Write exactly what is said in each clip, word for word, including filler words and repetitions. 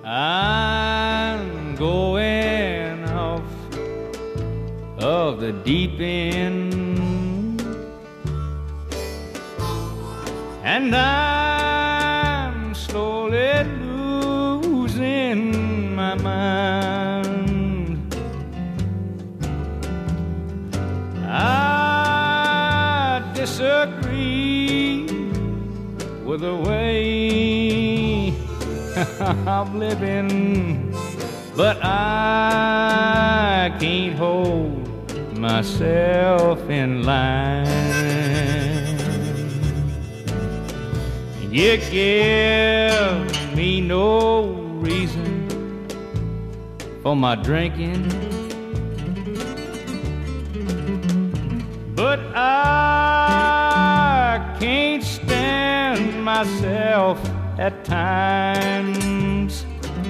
I'm going off of the deep end, and I'm slowly losing my mind. I disagree with the way I'm living, but I can't hold myself in line. You give me no reason for my drinking, but I can't stand myself at times,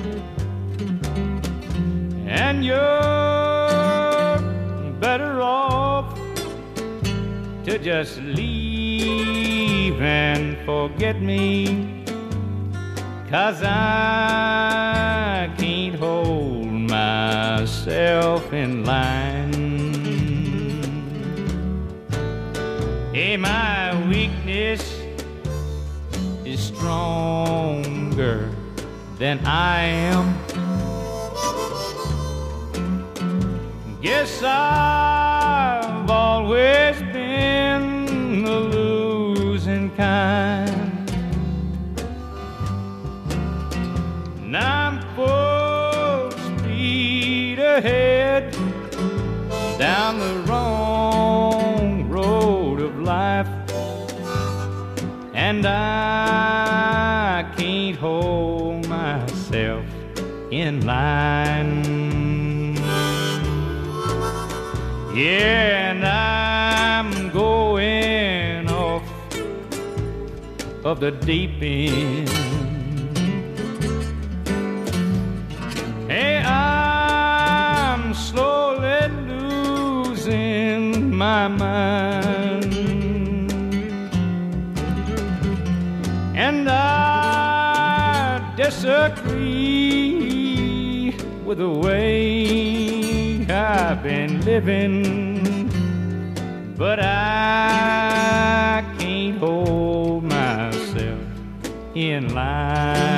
and you're better off to just leave and forget me, 'cause I can't hold myself in line. Hey, my weakness is stronger than I am. Guess I've always been the losing kind, and I'm full speed ahead down the wrong road of life, and I can't hold myself in line. Yeah, and I'm going off of the deep end. Hey, I'm slowly losing my mind, and I disagree with the way I've been living, but I can't hold myself in line.